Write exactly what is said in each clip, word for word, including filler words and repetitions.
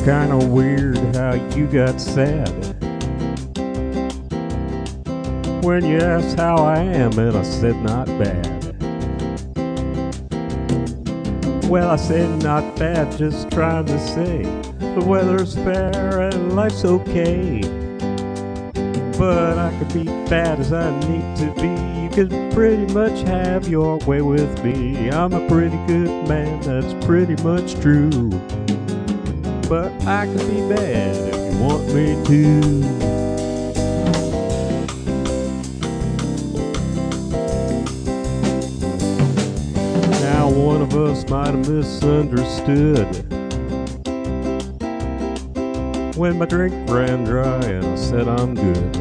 kinda weird how you got sad when you asked how I am, and I said not bad. Well, I said not bad, just trying to say the weather's fair and life's okay. But I could be bad as I need to be. You could pretty much have your way with me. I'm a pretty good man, that's pretty much true. But I could be bad if you want me to. Now one of us might have misunderstood when my drink ran dry and I said I'm good.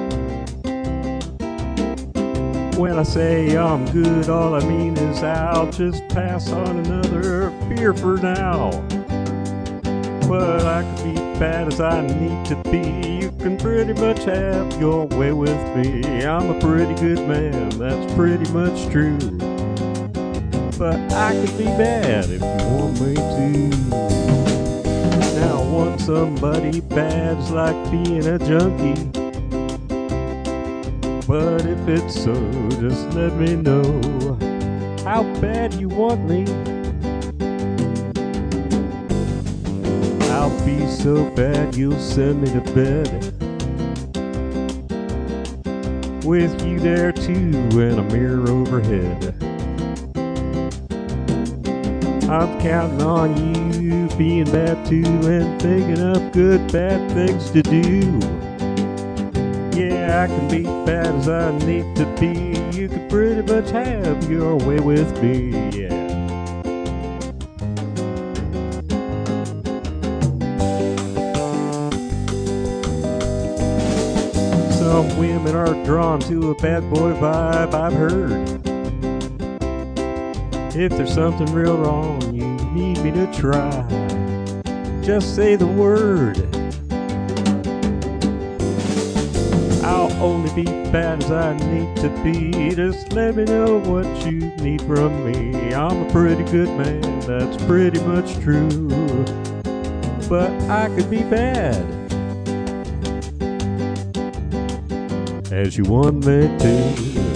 When I say I'm good, all I mean is I'll just pass on another beer for now. But I could be bad as I need to be. You can pretty much have your way with me. I'm a pretty good man, that's pretty much true. But I could be bad if you want me to. Now want somebody bad's like being a junkie. But if it's so, just let me know how bad you want me. I'll be so bad you'll send me to bed with you there too and a mirror overhead. I'm counting on you being bad too and thinking of good bad things to do. Yeah, I can be bad as I need to be. You could pretty much have your way with me, yeah. Some women are drawn to a bad boy vibe, I've heard. If there's something real wrong, you need me to try. Just say the word. I'll only be bad as I need to be. Just let me know what you need from me. I'm a pretty good man, that's pretty much true. But I could be bad as you want me to.